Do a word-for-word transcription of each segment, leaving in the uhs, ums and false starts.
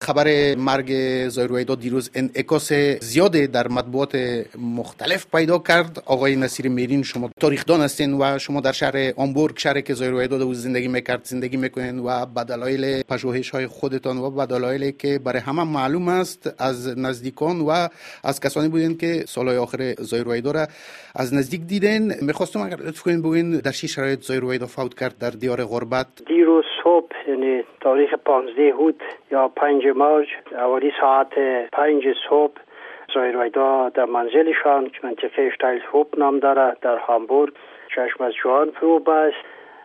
خبر مرگ ظاهر رویدا دیروز انعکاس زیاده در مطبوعات مختلف پیدا کرد. آقای نصیر میرین، شما تاریخدان هستین و شما در شهر هامبورگ، شهری که ظاهر رویدا در زندگی میکرد زندگی میکنین و به دلایل پژوهش‌های خودتان و به دلایلی که برای همه معلوم است از نزدیکان و از کسانی بودین که سالهای آخر ظاهر رویدا را از نزدیک دیدین. میخواستم اگر لطف کنین بگوین در چه شرایط ظاهر رویدا فوت کرد در دیار غربت؟ دیروز صبح، یعنی تاریخ پانزده هود یا پنج مارچ، حوالی ساعت پنج صبح ظاهر رویدا در منزلشان که منطقه شتایلهوف نام داره در هامبورگ چشم از جوان فرو بست.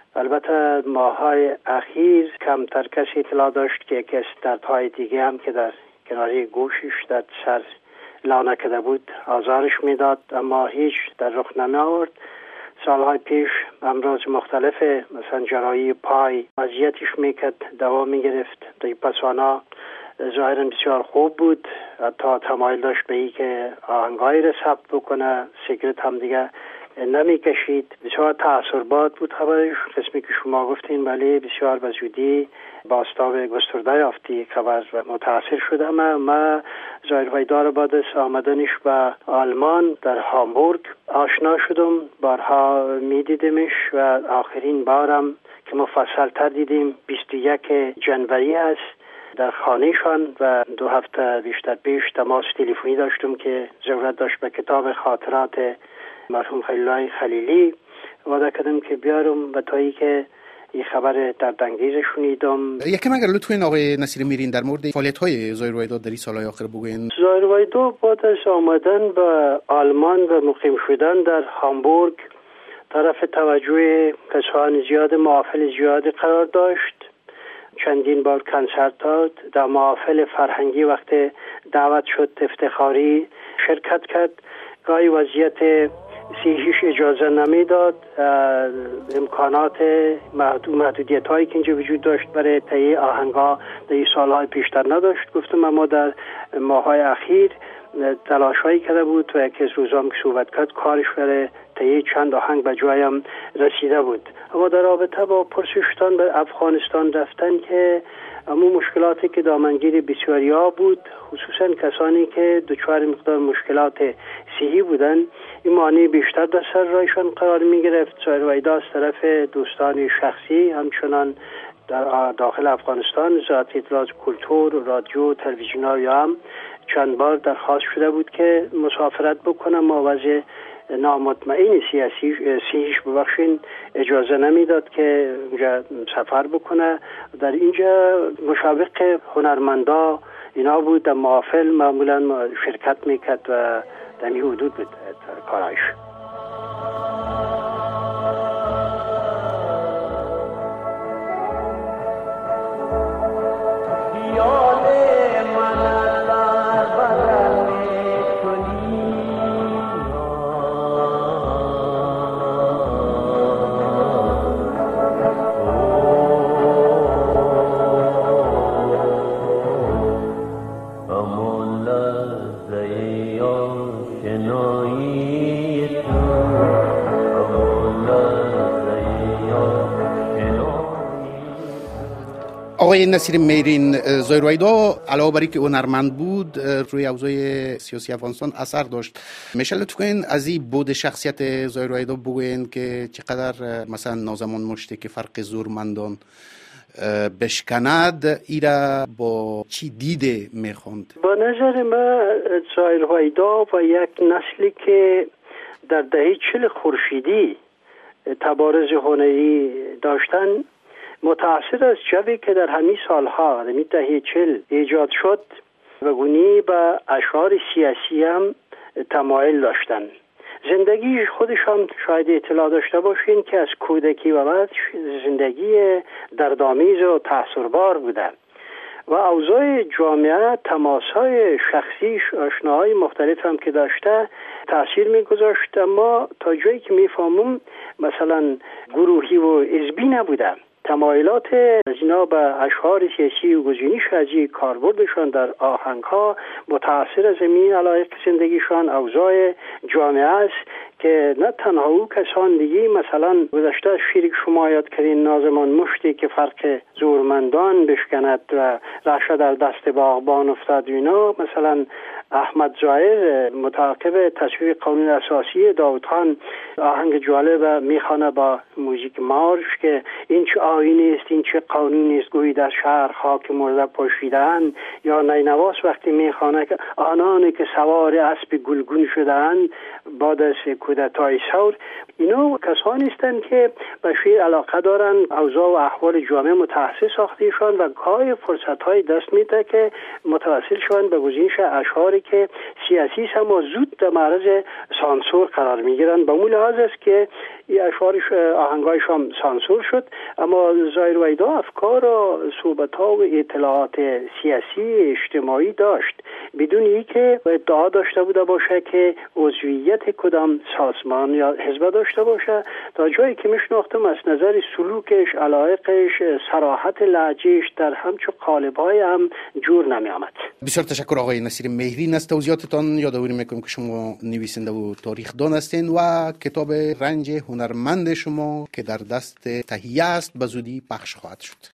البته ماهای اخیر کمتر کسی اطلاع داشت که یکی از دردهای دیگه هم که در کناری گوشش در سر لانه کده بود آزارش میداد، اما هیچ در رخ نمی آورد. سالهای پیش امراض مختلف مثلا جراحی پای اذیتش میکرد، دوا میگرفت. در پسوانا ظاهرا بسیار خوب بود، حتی تمایل داشت به ای که آهنگایی را ثبت بکنه، سیگرت هم دیگه نمی کشید. بسیار تأثیرباد بود خبرش، قسمی که شما گفتین، ولی بسیار به زودی بازتاب گسترده یافتی خبر و متاثر شدم. ما ظاهر رویدا را بعد از آمدنش به آلمان در هامبورگ آشنا شدم، بارها می دیدمش و آخرین بارم که مفصل تر دیدیم بیست و یک جنوری است در خانهشان و دو هفته بیشتر پیش تماس تلفنی داشتم که ضرورت داشت به کتاب خاطرات مرحوم خلیل الله خلیلی وعده کردم که بیارم و تایی که این خبر دردانگیز شنیدم. یکم اگر لطف کنین آقای نصیر میرین در مورد فعالیت‌های ظاهر رویدا در این سالهای آخر بگوین. ظاهر رویدا بعد از آمدن به آلمان و مقیم شدن در هامبورگ طرف توجه کسان زیاد، محافل زیاد قرار داشت. چندین بار کنسرت داد، در محافل فرهنگی وقت دعوت شد افتخاری شرکت کرد. گاهی وضعیت صحیش اجازه نمیداد، امکانات محدود محدودیت هایی که اینجا وجود داشت برای تهیه آهنگا در این سالهای پیشتر نداشت. گفتم اما در ماهای اخیر تلاش هایی کرده بود و یکی از روزام که صحبت کرد کارش برای تهیه چند آهنگ به جایم رسیده بود. اما در رابطه با پرسشتان به افغانستان رفتن که اما مشکلاتی که دامنگیر بسیاریا بود، خصوصا کسانی که دچار مقدار مشکلات صحی بودن، این مانع بیشتر در سر رایشان قرار می گرفت. ظاهر رویدا از طرف دوستان شخصی همچنان در داخل افغانستان وزارت اطلاعات کلتور، رادیو، تلویزیون یا هم چند بار درخواست شده بود که مسافرت بکنم، ما وضع نامطمئن سیاسی سیاهیش ببخشین اجازه نمیداد که اونجا سفر بکنه. در اینجا مشاوق هنرمندا اینا بود، در محافل معمولا شرکت میکرد و در این حدود بود کارایش. آقای نصیر میرین، ظاهر رویدا علاوه بر اینکه هنرمند بود روی اوضاع سیاسی افغانستان اثر داشت. میشه لطف کنین از این بود شخصیت ظاهر رویدا بگوین که چقدر مثلا نازمان مشتی که فرق زورمندان بشکند ایرا با چی دیده میخوند؟ با نظر من ظاهر رویدا و یک نسلی که در دهه چل خورشیدی تبارز هنری داشتن متأثر از جوی که در همین سالها در دهه چل ایجاد شد و گونی به اشعار سیاسی هم تمایل داشتن. زندگی خودش هم شاید اطلاع داشته باشین که از کودکی و بعد زندگی دردآمیز و تأثیربار بوده و اوضاع جامعه، تماسهای شخصیش، آشناهای مختلف هم که داشته تأثیر میگذاشت، اما تا جایی که میفهمم مثلا گروهی و حزبی نبوده. تمایلات از اینا به اشعار سیاسی و گزینش از این کاربردشان در آهنگها متأثر از این علایق زندگیشان اوضاع جامعه است که نه تنها او کسان دیگه، مثلا گذشته شعری که شما یاد کردین نازمان مشتی که فرق زورمندان بشکند و رشه در دست باغبان افتاد، اینا مثلا احمد ظاهر متعاقب تصویب قانون اساسی داوود خان آهنگ جالب میخوانه با موزیک مارش که این چه آیینی است، این چه قانونی است، گویی در شهر خاک مرده پوشیدن. یا نینواس وقتی میخوانه که آنانی که سوار اسب گلگون شدند بعد از کودتای ثور. اینا کسانی هستند که به شعر علاقه دارند، اوضاع و احوال جامعه متحسس ساختیشان و گاهی فرصت‌های دست میده که متوسل شوند به گزینش اشعاری که سیاسی است اما زود در معرض سانسور قرار میگیرند. به اون لحاظ است که این اشعارش آهنگایشان سانسور شد، اما ظاهر ویدا افکار و صحبت‌ها و اطلاعات سیاسی اجتماعی داشت بدون اینکه ادعا داشته بوده باشه که عضویت کدام سازمان یا حزب داشته باشه. تا جایی که میشناختم از نظر سلوکش، علایقش، صراحت لهجهش در همچو قالب‌های هم جور نمی آمد. بسیار تشکر آقای نصیر مهری. از توضیحاتتان یادآوری میکنم که شما نویسنده و تاریخ دان هستین و کتاب رنج هنرمند شما که در دست تهیه است به زودی پخش خواهد شد.